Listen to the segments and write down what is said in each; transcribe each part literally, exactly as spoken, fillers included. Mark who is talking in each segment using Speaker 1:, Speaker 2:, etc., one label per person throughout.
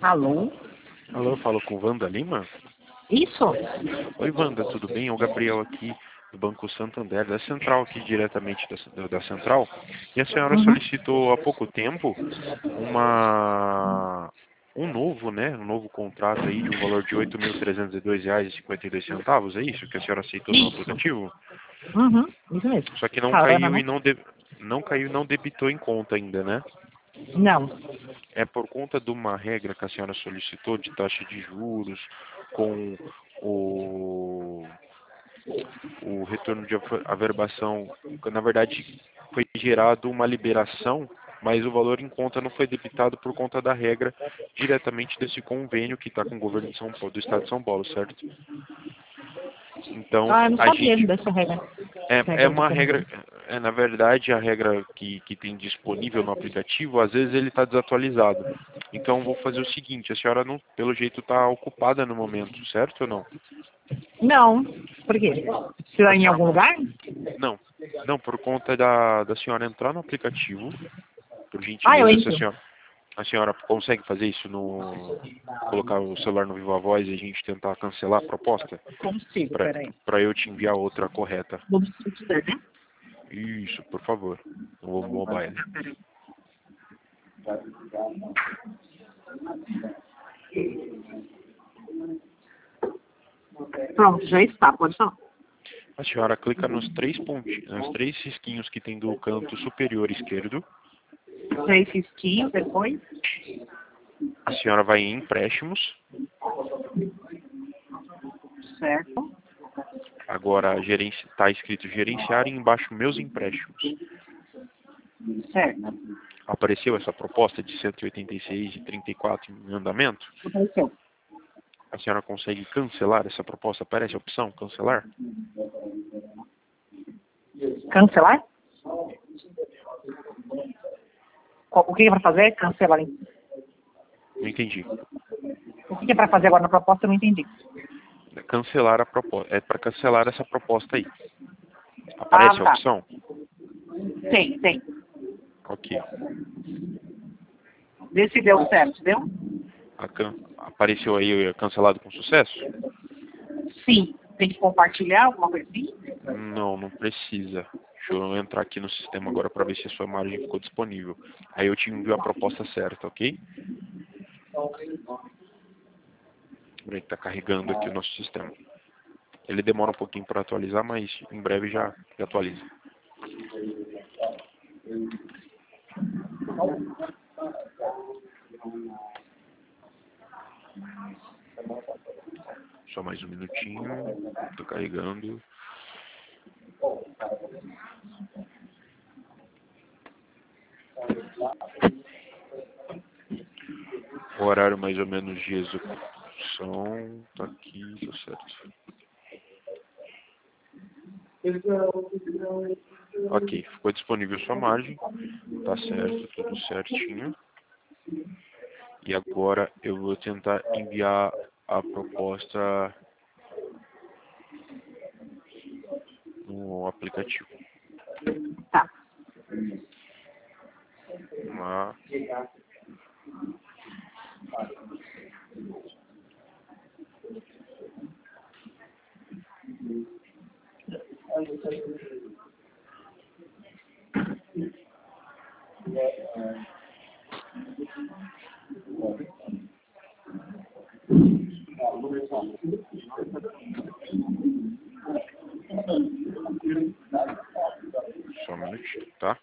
Speaker 1: Alô?
Speaker 2: Alô, eu falo com Wanda Lima?
Speaker 1: Isso?
Speaker 2: Oi, Wanda, tudo bem? É o Gabriel aqui do Banco Santander, da Central, aqui diretamente da, da Central. E a senhora
Speaker 1: Uhum.
Speaker 2: solicitou há pouco tempo uma, um novo, né? Um novo contrato aí de um valor de oito mil trezentos e dois reais e cinquenta e dois centavos, é isso que a senhora aceitou no
Speaker 1: Isso.
Speaker 2: aplicativo?
Speaker 1: Uhum. Isso mesmo.
Speaker 2: Só que não
Speaker 1: Carona,
Speaker 2: caiu
Speaker 1: né?
Speaker 2: e não, de, não caiu e não debitou em conta ainda, né?
Speaker 1: Não.
Speaker 2: É por conta de uma regra que a senhora solicitou de taxa de juros com o, o retorno de aver- averbação. Na verdade, foi gerado uma liberação, mas o valor em conta não foi debitado por conta da regra diretamente desse convênio que está com o governo de São Paulo, do estado de São Paulo, certo? Então,
Speaker 1: Ah, eu não
Speaker 2: a
Speaker 1: sabia
Speaker 2: gente
Speaker 1: dessa regra.
Speaker 2: é, é
Speaker 1: Regra de
Speaker 2: uma regra,
Speaker 1: convênio.
Speaker 2: é, na verdade, a regra que, que tem disponível no aplicativo, às vezes ele está desatualizado. Então, vou fazer o seguinte, a senhora, não, pelo jeito, está ocupada no momento, certo ou não?
Speaker 1: Não. Por quê? Você
Speaker 2: A
Speaker 1: vai em
Speaker 2: senhora
Speaker 1: algum
Speaker 2: cons...
Speaker 1: lugar?
Speaker 2: Não, não, por conta da, da senhora entrar no aplicativo, por
Speaker 1: Ah, eu
Speaker 2: gentileza, se a
Speaker 1: entro.
Speaker 2: senhora, a senhora consegue fazer isso no... colocar o celular no Viva Voz e a gente tentar cancelar a proposta?
Speaker 1: Consigo, peraí.
Speaker 2: Para eu te enviar outra correta.
Speaker 1: Vou precisar, né?
Speaker 2: Isso, por favor. No mobile.
Speaker 1: Peraí. Pronto, já está. Pode falar.
Speaker 2: A senhora clica nos três pontinhos, nos três risquinhos que tem do canto superior esquerdo.
Speaker 1: Três risquinhos depois.
Speaker 2: A senhora vai em empréstimos.
Speaker 1: Certo.
Speaker 2: Agora está escrito gerenciar e embaixo meus empréstimos.
Speaker 1: Certo.
Speaker 2: Apareceu essa proposta de cento e oitenta e seis e trinta e quatro em andamento.
Speaker 1: Apareceu.
Speaker 2: A senhora consegue cancelar essa proposta? Aparece a opção cancelar?
Speaker 1: Cancelar? Qual- O que é para fazer? Cancelar.
Speaker 2: Não entendi.
Speaker 1: O que é para fazer agora na proposta? Eu não entendi.
Speaker 2: Cancelar a proposta. É para cancelar essa proposta aí.
Speaker 1: Ah,
Speaker 2: Aparece a
Speaker 1: tá.
Speaker 2: opção?
Speaker 1: Tem, tem.
Speaker 2: Ok.
Speaker 1: Vê se deu certo, deu?
Speaker 2: A can... Apareceu aí eh, cancelado com sucesso?
Speaker 1: Sim. Tem que compartilhar alguma coisinha?
Speaker 2: Não, não precisa. Deixa eu entrar aqui no sistema agora para ver se a sua margem ficou disponível. Aí eu te envio a proposta certa, ok? Peraí que tá carregando aqui o nosso sistema. Ele demora um pouquinho para atualizar, mas em breve já, já atualiza. Só mais um minutinho. Tô carregando. O horário mais ou menos de execução tá aqui, tá certo. Ok, ficou disponível sua margem. Tá certo, tudo certinho. E agora eu vou tentar enviar a proposta no aplicativo.
Speaker 1: Tá.
Speaker 2: Uma... Só um minutinho, tá?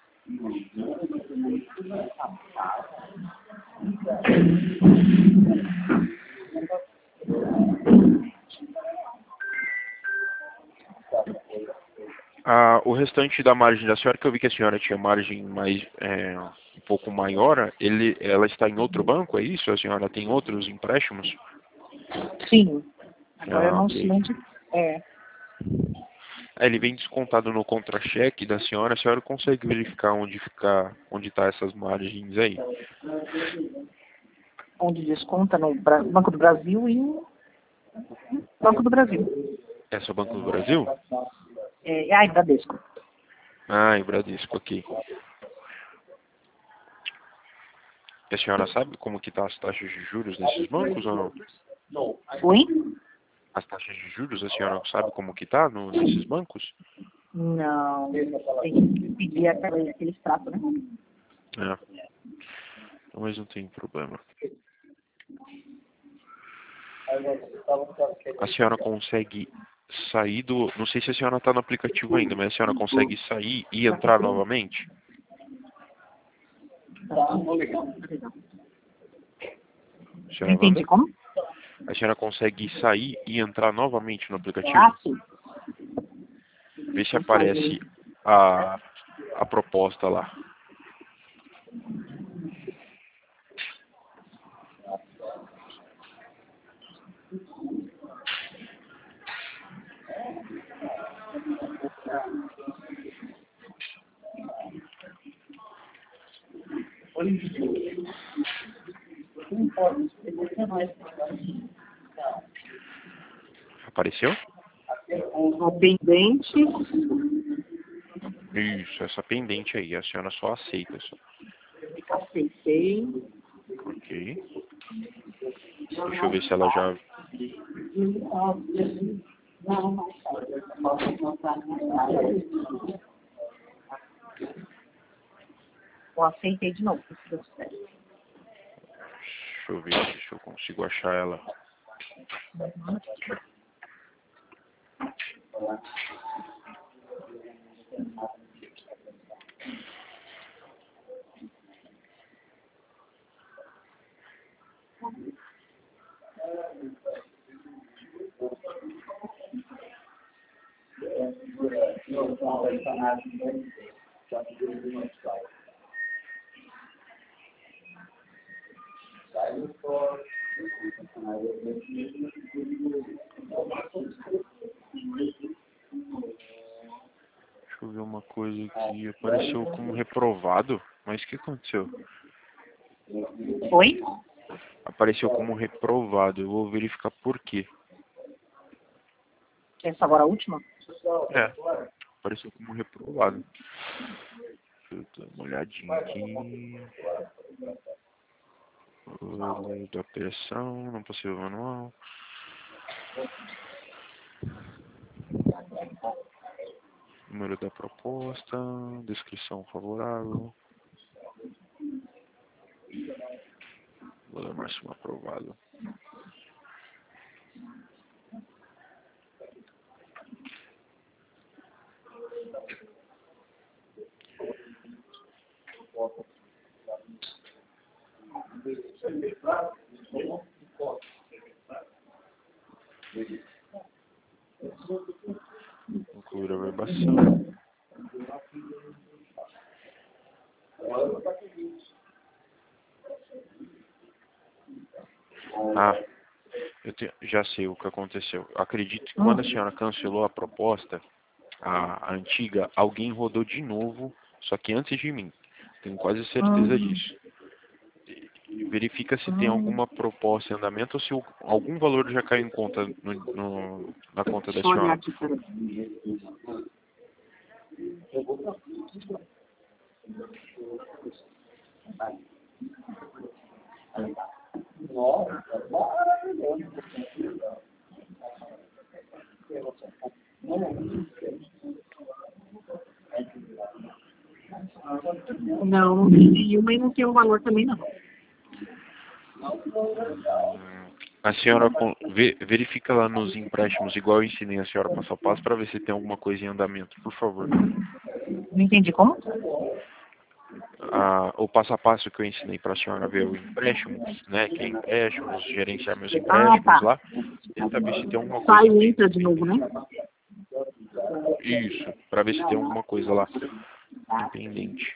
Speaker 2: Ah, o restante da margem da senhora, que eu vi que a senhora tinha margem mais é, um pouco maior, ele, ela está em outro banco, é isso? A senhora tem outros empréstimos?
Speaker 1: Sim. Agora eu
Speaker 2: Ah,
Speaker 1: não sei
Speaker 2: ok.
Speaker 1: onde é.
Speaker 2: É, ele vem descontado no contra-cheque da senhora. A senhora consegue verificar onde ficar, onde está essas margens aí?
Speaker 1: Onde desconta no Bra- Banco do Brasil e no Banco do Brasil.
Speaker 2: Essa é o Banco do Brasil?
Speaker 1: É, ai, Bradesco.
Speaker 2: Ah, em Bradesco, ok. A senhora sabe como que tá as taxas de juros nesses bancos ou não?
Speaker 1: Oi?
Speaker 2: As taxas de juros, a senhora sabe como que tá no, nesses bancos?
Speaker 1: Não. Tem que pedir aquele, aquele extrato, né?
Speaker 2: É. Mas não tem problema. A senhora consegue sair do... Não sei se a senhora está no aplicativo ainda, mas a senhora consegue sair e entrar novamente? A
Speaker 1: Não
Speaker 2: senhora
Speaker 1: entendi
Speaker 2: Wanda?
Speaker 1: como?
Speaker 2: A senhora consegue sair e entrar novamente no aplicativo?
Speaker 1: Ah, sim.
Speaker 2: Vê se aparece a, a proposta lá. Apareceu?
Speaker 1: O pendente.
Speaker 2: Isso, essa pendente aí. A senhora só aceita. Só.
Speaker 1: Aceitei.
Speaker 2: Ok. Deixa eu ver se ela já...
Speaker 1: Eu aceitei de novo. Se Deus quiser.
Speaker 2: Deixa eu ver se eu consigo achar ela. Deixa eu ver uma coisa aqui. Apareceu como reprovado. Mas o que aconteceu?
Speaker 1: Oi?
Speaker 2: Apareceu como reprovado. Eu vou verificar por quê.
Speaker 1: Essa agora a última?
Speaker 2: É. Apareceu como reprovado. Deixa eu dar uma olhadinha aqui. Lei da operação, não possível manual. Número da proposta, descrição favorável. Valor máximo aprovado. Concluir a verbação. Ah, eu te, já sei o que aconteceu. Acredito que quando a senhora cancelou a proposta, a, a antiga, alguém rodou de novo, só que antes de mim. Tenho quase certeza disso. Verifica se tem alguma proposta em andamento ou se o, algum valor já caiu em conta no, no, na conta da
Speaker 1: Deixa eu olhar
Speaker 2: senhora.
Speaker 1: aqui, peraí. Não, não tem nenhuma e não tem um valor também não.
Speaker 2: A senhora con- ve- verifica lá nos empréstimos, igual eu ensinei a senhora passo a passo, para ver se tem alguma coisa em andamento, por favor.
Speaker 1: Não entendi como?
Speaker 2: Ah, o passo a passo que eu ensinei para a senhora ver o empréstimo, né, que é empréstimos, gerenciar meus
Speaker 1: Ah,
Speaker 2: empréstimos
Speaker 1: tá.
Speaker 2: lá, tenta ver se tem alguma coisa
Speaker 1: Sai e
Speaker 2: pen-
Speaker 1: entra de novo, né?
Speaker 2: isso, para ver se tem alguma coisa lá pendente.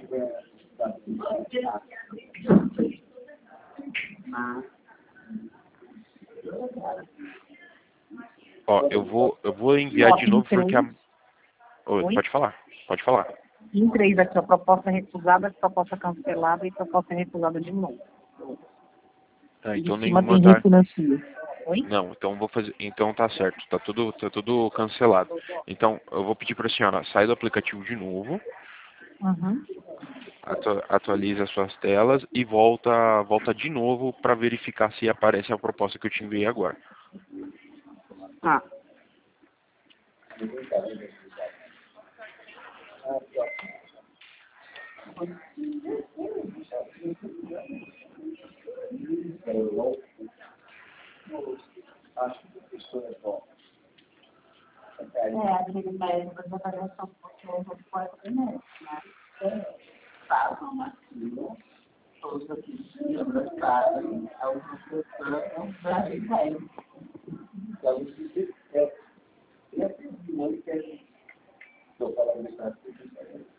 Speaker 2: Ó, eu vou, eu vou enviar
Speaker 1: Ó,
Speaker 2: de
Speaker 1: tem
Speaker 2: novo porque a...
Speaker 1: três.
Speaker 2: Oi,
Speaker 1: Oi?
Speaker 2: pode falar, pode falar.
Speaker 1: Tem três aqui, ó. Proposta recusada, proposta cancelada e proposta recusada de novo.
Speaker 2: Ah,
Speaker 1: E
Speaker 2: então
Speaker 1: de cima
Speaker 2: nenhuma
Speaker 1: tem
Speaker 2: tá...
Speaker 1: refinancia. Oi?
Speaker 2: Não, então vou fazer, então tá certo, tá tudo, tá tudo cancelado. Então eu vou pedir para a senhora sair do aplicativo de novo,
Speaker 1: Uhum.
Speaker 2: atu- atualize as suas telas e volta, volta de novo para verificar se aparece a proposta que eu te enviei agora.
Speaker 1: Tá. É, a gente vai fazer essa foto fora do mês, né? É, façam aquilo, todos aqui, abraçaram, algumas pessoas não vai velho. Então, se é, é a pessoa que a gente estou falando isso.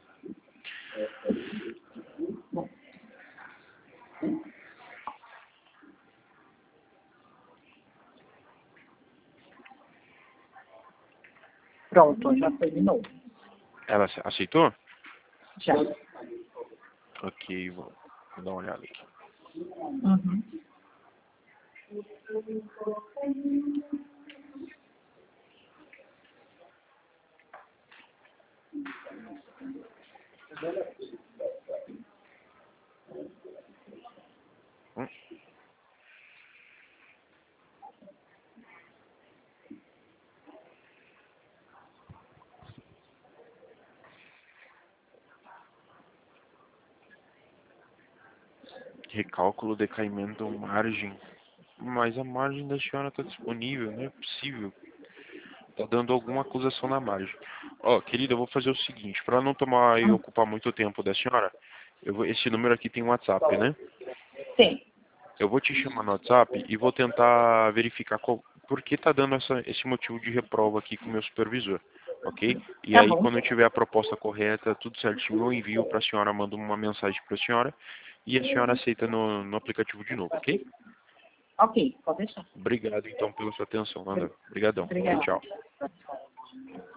Speaker 1: Pronto, já terminou.
Speaker 2: Ela ace- aceitou?
Speaker 1: Já.
Speaker 2: Ok, vou, vou dar uma olhada aqui.
Speaker 1: Uhum.
Speaker 2: Hum. Recálculo, decaimento, margem. Mas a margem da senhora está disponível, não é possível. Tá dando alguma acusação na margem. Ó, querida, eu vou fazer o seguinte, para não tomar e ocupar muito tempo da senhora, eu vou, esse número aqui tem um WhatsApp, né?
Speaker 1: Sim.
Speaker 2: Eu vou te chamar no WhatsApp e vou tentar verificar qual, por que tá dando essa, esse motivo de reprova aqui com o meu supervisor, ok? E
Speaker 1: Tá
Speaker 2: aí,
Speaker 1: bom.
Speaker 2: quando eu tiver a proposta correta, tudo certinho, eu envio para a senhora, mando uma mensagem para a senhora e a senhora aceita no, no aplicativo de novo, ok?
Speaker 1: Ok, pode deixar.
Speaker 2: Obrigado, então, pela sua atenção, Nanda. Obrigadão. Tchau,
Speaker 1: Obrigada.
Speaker 2: tchau.